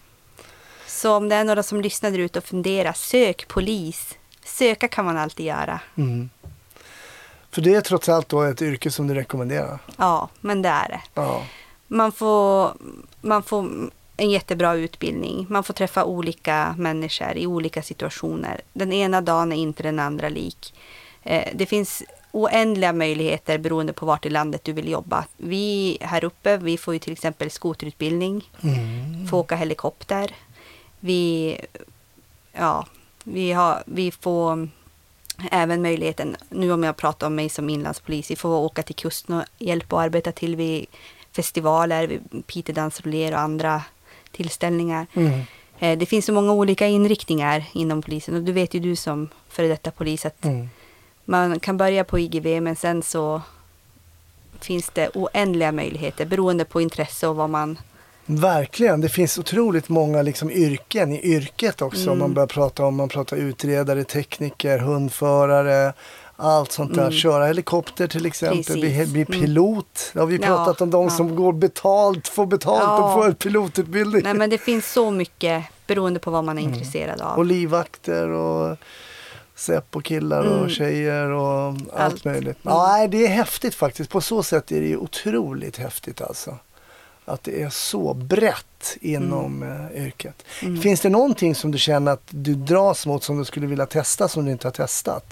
Så om det är några som lyssnar där ute och funderar, sök polis. Söka kan man alltid göra. Mm. För det är trots allt då ett yrke som du rekommenderar? Ja, men det är det. Ja. Man får, man får en jättebra utbildning. Man får träffa olika människor i olika situationer. Den ena dagen är inte den andra lik. Eh, det finns oändliga möjligheter beroende på vart i landet du vill jobba. Vi här uppe, vi får ju till exempel skoterutbildning. Mm. Får åka helikopter. Vi, ja, vi, har, vi får även möjligheten, nu om jag pratar om mig som inlandspolis, vi får åka till kusten och hjälpa och arbeta till vid festivaler, vid Piteå dansroller och andra tillställningar. Mm. Eh, det finns så många olika inriktningar inom polisen och du vet ju du som före detta polis att Mm. man kan börja på I G V men sen så finns det oändliga möjligheter beroende på intresse och vad man... Verkligen, det finns otroligt många liksom yrken i yrket också. Mm. Man börjar prata om, man pratar utredare, tekniker, hundförare, allt sånt där. Mm. Köra helikopter till exempel, Precis. bli, bli Mm. pilot. Ja, vi har Ja, pratat om de ja. som går betalt, får betalt Ja. och får pilotutbildning. Nej men det finns så mycket beroende på vad man är Mm. intresserad av. Och livvakter och sepp och killar och Mm. tjejer och allt, Allt. möjligt. Mm. Ja, nej, det är häftigt faktiskt. På så sätt är det ju otroligt häftigt alltså. Att det är så brett inom mm. yrket. Mm. Finns det någonting som du känner att du dras mot som du skulle vilja testa som du inte har testat?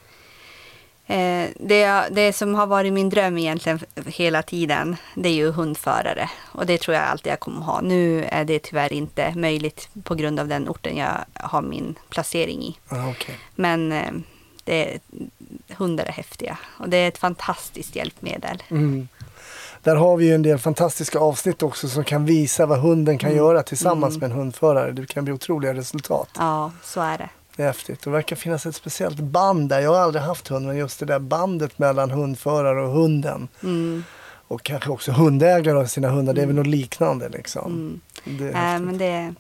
Eh, det, det som har varit min dröm egentligen hela tiden, det är ju hundförare. Och det tror jag alltid jag kommer ha. Nu är det tyvärr inte möjligt på grund av den orten jag har min placering i. Ah, okay. Men eh, det, hundar är häftiga och det är ett fantastiskt hjälpmedel. Mm. Där har vi ju en del fantastiska avsnitt också som kan visa vad hunden kan Mm. göra tillsammans Mm. med en hundförare. Det kan bli otroliga resultat. Ja, så är det. Det är häftigt. Det verkar finnas ett speciellt band där. Jag har aldrig haft hund, men just det där bandet mellan hundförare och hunden. Mm. Och kanske också hundägare av sina hundar. Det är väl något liknande liksom. Mm. Det är Äh, häftigt. men det är...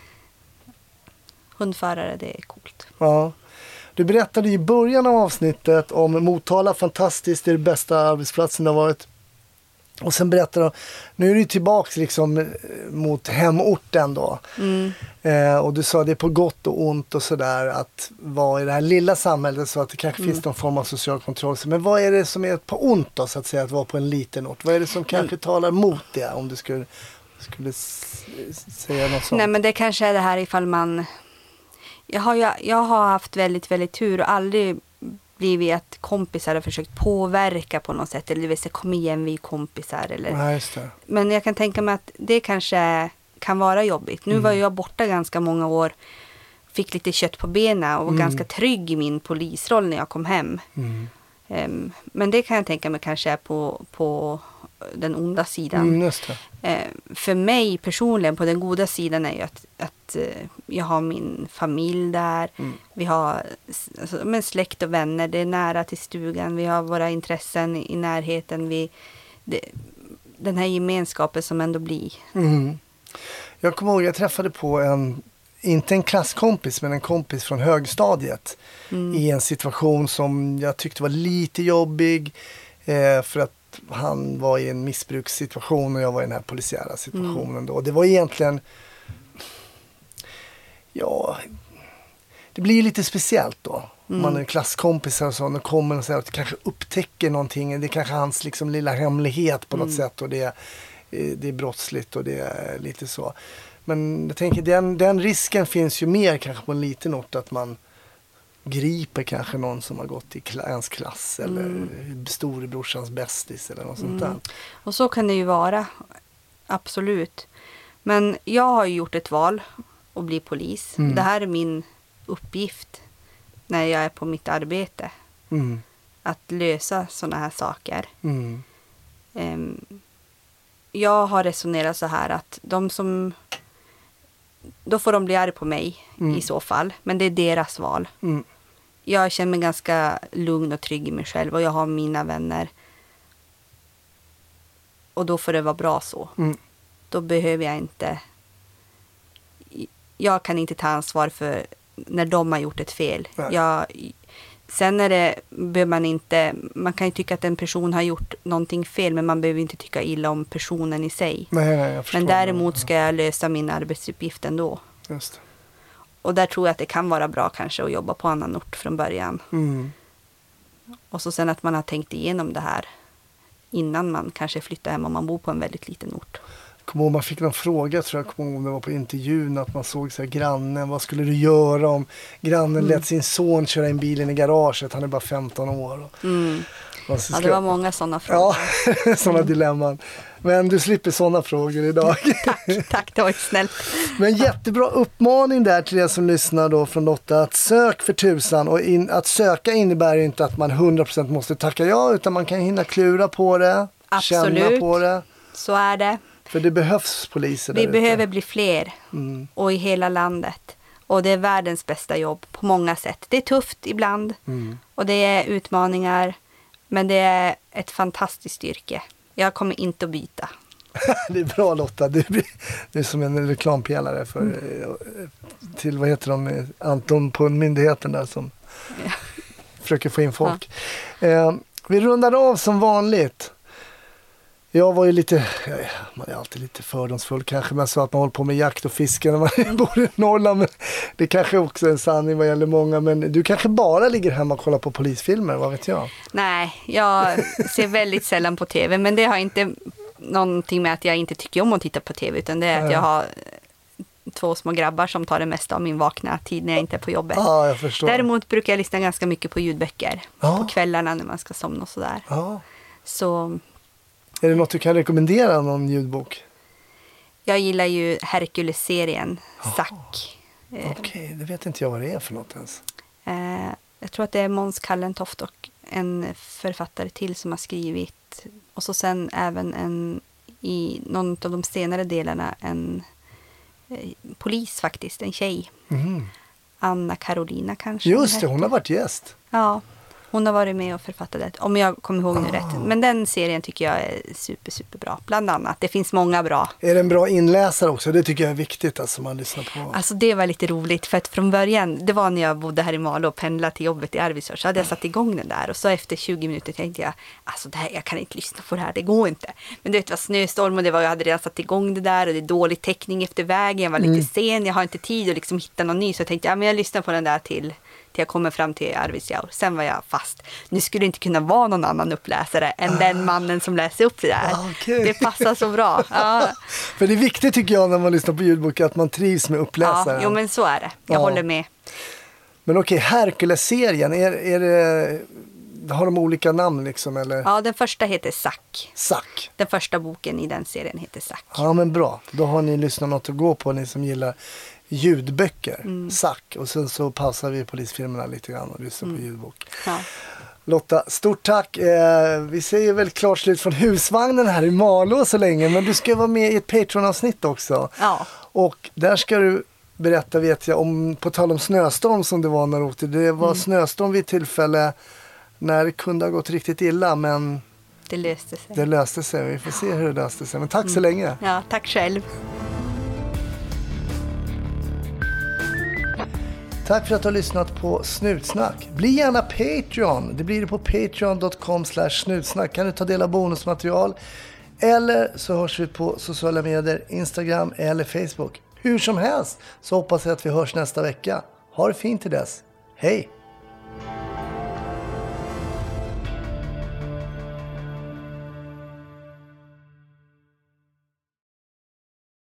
Hundförare, det är coolt. Ja. Du berättade i början av avsnittet om Motala, fantastiskt, det är det bästa arbetsplatsen det har varit. Och sen berättade du, nu är du tillbaka liksom mot hemorten då. Mm. Eh, och du sa det är på gott och ont och sådär att vara i det här lilla samhället så att det kanske Mm. finns någon form av social kontroll. Men vad är det som är på ont då så att säga att vara på en liten ort? Vad är det som kanske talar mot det om du skulle, skulle s- säga något sånt? Nej men det kanske är det här ifall man... Jag har, ju, jag har haft väldigt, väldigt tur och aldrig blivit att kompisar har försökt påverka på något sätt. Eller du vet, kom igen vi är kompisar. Eller... Ja, just det. Men jag kan tänka mig att det kanske kan vara jobbigt. Nu Mm. var jag borta ganska många år. Fick lite kött på benen och var Mm. ganska trygg i min polisroll när jag kom hem. Mm. Um, men det kan jag tänka mig kanske är på, på den onda sidan. Mm, just det. Uh, för mig personligen på den goda sidan är ju att, att uh, jag har min familj där. Mm. Vi har alltså, men släkt och vänner. Det är nära till stugan. Vi har våra intressen i, i närheten. Vi, det, den här gemenskapen som ändå blir. Mm. Jag kommer ihåg, jag träffade på en, inte en klasskompis, men en kompis från högstadiet Mm. i en situation som jag tyckte var lite jobbig eh, för att han var i en missbrukssituation och jag var i den här polisiära situationen Mm. då. Det var egentligen, ja, det blir lite speciellt då. Mm. Man är klasskompisar och så, och kommer och säger att kanske upptäcker någonting. Det är kanske hans liksom lilla hemlighet på något Mm. sätt och det är, det är brottsligt och det är lite så. Men jag tänker den, den risken finns ju mer kanske på en liten ort att man griper kanske någon som har gått i kla- ens klass eller Mm. storebrorsans bästis eller något sånt där. Mm. Och så kan det ju vara. Absolut. Men jag har ju gjort ett val att bli polis. Mm. Det här är min uppgift när jag är på mitt arbete. Mm. Att lösa sådana här saker. Mm. Ehm, jag har resonerat så här att de som... Då får de bli arg på mig mm. i så fall. Men det är deras val. Mm. Jag känner mig ganska lugn och trygg i mig själv. Och jag har mina vänner. Och då får det vara bra så. Mm. Då behöver jag inte... Jag kan inte ta ansvar för när de har gjort ett fel. Jag, sen är det, behöver man inte... Man kan ju tycka att en person har gjort någonting fel. Men man behöver inte tycka illa om personen i sig. Nej, nej, jag förstår. Men däremot ska jag lösa min arbetsuppgift ändå. Just det. Och där tror jag att det kan vara bra kanske att jobba på annan ort från början. Mm. Och så sen att man har tänkt igenom det här innan man kanske flyttar hem om man bor på en väldigt liten ort. Kommer ihåg, man fick någon fråga, tror jag, kommer ihåg, om det var på intervjun, att man såg så här, grannen, vad skulle du göra om grannen mm. lät sin son köra in bilen i garaget, han är bara femton år. Mm. Och ja, det var många sådana frågor. Ja, sådana mm. dilemman. Men du slipper sådana frågor idag. tack, tack, det var snällt. Men jättebra uppmaning där till er som lyssnar då från Lotta, att sök för tusan. Och in, att söka innebär inte att man hundra procent måste tacka ja, utan man kan hinna klura på det, Absolut. Känna på det. Så är det. För det behövs poliser där Vi ute. behöver bli fler mm. och i hela landet. Och det är världens bästa jobb på många sätt. Det är tufft ibland mm. och det är utmaningar. Men det är ett fantastiskt yrke. Jag kommer inte att byta. Det är bra, Lotta. Du är som en reklampelare för, mm. till, vad heter de, Anton på myndigheten där som ja. försöker få in folk. Ja. Eh, vi rundar av som vanligt. Jag var ju lite, man är alltid lite fördomsfull kanske, men så att man håller på med jakt och fiske när man bor i Norrland. Men det kanske också är en sanning vad gäller många, men du kanske bara ligger hemma och kollar på polisfilmer, vad vet jag? Nej, jag ser väldigt sällan på tv, men det har inte någonting med att jag inte tycker om att titta på tv, utan det är att jag har två små grabbar som tar det mesta av min vakna tid när jag inte är på jobbet. Ja, jag förstår. Däremot brukar jag lyssna ganska mycket på ljudböcker ja. på kvällarna när man ska somna och sådär. Ja. Så... Är det något du kan rekommendera, någon ljudbok? Jag gillar ju Hercules-serien, Zack. Okej, okay, det vet inte jag vad det är för något ens. Eh, jag tror att det är Måns Kallentoft och en författare till som har skrivit. Och så sen även en, i någon av de senare delarna, en eh, polis faktiskt, en tjej. Mm. Anna Carolina kanske. Just det, hon har varit gäst. Ja. Hon har varit med och författat det, om jag kommer ihåg nu ah. rätt. Men den serien tycker jag är super, super bra. Bland annat. Det finns många bra. Är det en bra inläsare också? Det tycker jag är viktigt, alltså, man lyssnar på. Alltså det var lite roligt, för att från början, det var när jag bodde här i Malå och pendlade till jobbet i Arvidsjaur, så hade jag satt igång den där. Och så efter tjugo minuter tänkte jag, alltså det här, jag kan inte lyssna på det här, det går inte. Men du vet, det var snöstorm och det var, jag hade redan satt igång det där och det är dålig täckning efter vägen. Jag var lite mm. sen, jag har inte tid att liksom hitta någon ny. Så jag tänkte, ja men jag lyssnar på den där till... till jag kommer fram till Arvidsjaur. Sen var jag fast. Nu skulle det inte kunna vara någon annan uppläsare än ah. den mannen som läser upp det där. Ah, okay. Det passar så bra. Ja. För det är viktigt tycker jag när man lyssnar på ljudbok att man trivs med uppläsaren. Ja, jo men så är det. Jag ja. håller med. Men okej, okay, Hercules-serien, är, är det, har de olika namn liksom? Eller? Ja, den första heter Zack. Zack. Den första boken i den serien heter Zack. Ja, men bra. Då har ni lyssnat något att gå på, ni som gillar ljudböcker, mm. Zack. Och sen så pausar vi polisfilmerna lite grann och lyssnar mm. på ljudbok. Ja. Lotta, stort tack. Eh, vi säger väl klart slut från husvagnen här i Malå så länge, men du ska vara med i ett Patreon-avsnitt också. Ja. Och där ska du berätta, vet jag, om, på tal om snöstorm som det var när du åkte. Det var mm. snöstorm vid ett tillfälle när det kunde ha gått riktigt illa, men det löste sig. Det löste sig. Vi får se hur det löste sig. Men tack mm. så länge. Ja, tack själv. Tack för att du har lyssnat på Snutsnack. Bli gärna Patreon. Det blir det på patreon dot com slash snutsnack. Kan du ta del av bonusmaterial. Eller så hörs vi på sociala medier, Instagram eller Facebook. Hur som helst så hoppas jag att vi hörs nästa vecka. Ha det fint till dess. Hej!